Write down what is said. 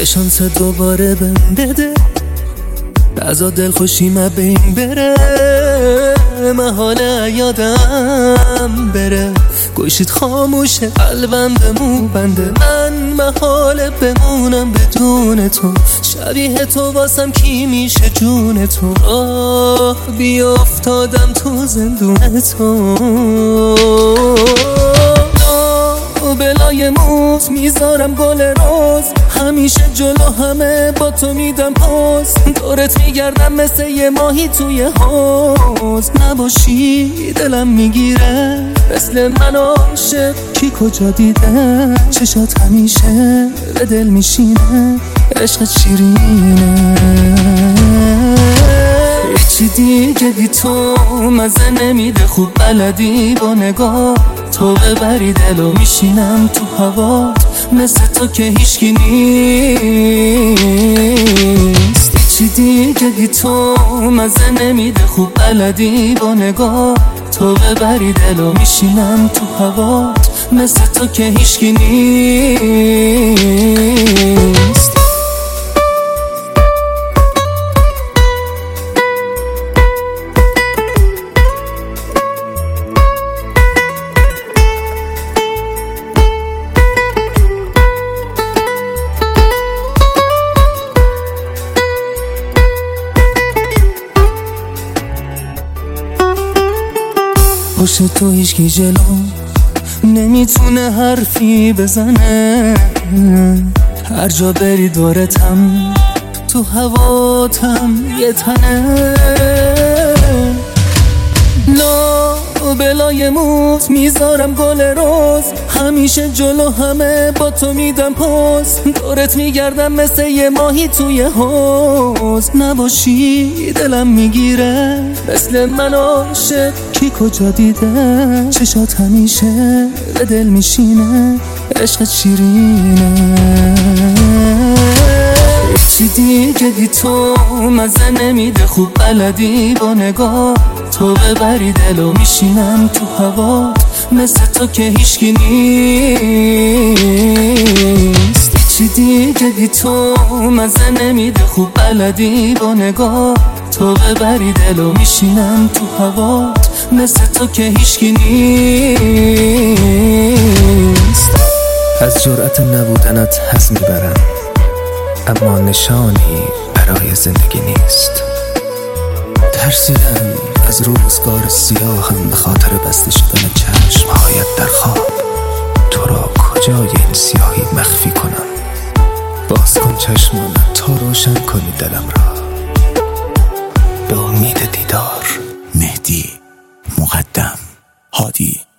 یه شانس دوباره بهم بده، ازا دل خوشیم بین بره، محاله یادم بره، گوشید خاموشه قلبم بمون بنده، من محاله بمونم بدون تو، شبیه تو واسم کی میشه جون تو، آه بیافتادم تو زندون تو، بلای موت میذارم گل روز، همیشه جلو همه با تو میدم پاس، دورت میگردم مثل یه ماهی توی حوض، نباشی دلم میگیره، مثل من عاشق کی کجا دیده، چشات همیشه به دل میشینه، عشقت شیرینه، چی دیگه بی تو مزه نمیده، خوب بلدی با نگاه تو ببری دلو، میشینم تو هوا مثل تو که هیچکی نیست، چی دیگه بی تو مزه نمیده، خوب بلدی با نگاه تو ببری دلو، میشینم تو هوا مثل تو که هیچکی نیست. پشت تو هیچکی جلو نمیتونه حرفی بزنه، هر جا بری دورتم تو هواتم یه تنه، لا بلای موت میذارم گل روز، همیشه جلو همه با تو میدم پاس، دورت میگردم مثل یه ماهی توی حوض، نباشی دلم میگیره، مثل من عاشق کی کجا دیده، چشات همیشه به دل میشینه، عشقت شیرینه، چی دیگه بی تو مزه نمیده، خوب بلدی با نگاه تو ببری دلو، میشینم تو هوا مثل تو که هیچکی نیست، چی دیگه بی تو مزه نمیده، خوب بلدی با نگاه تو ببری دلو، میشینم تو هوا مثل تو که هیچکی نیست. از جرأت نبودنت حظ میبرم، اما نشانی برای زندگی نیست، ترسیدم از روزگار سیاهم به خاطر بسته شدن چشمهایت در خواب، تو را کجای این سیاهی مخفی کنم، باز کن چشمان تا روشن کنی دلم را، به امید دیدار. مهدی مقدم هادی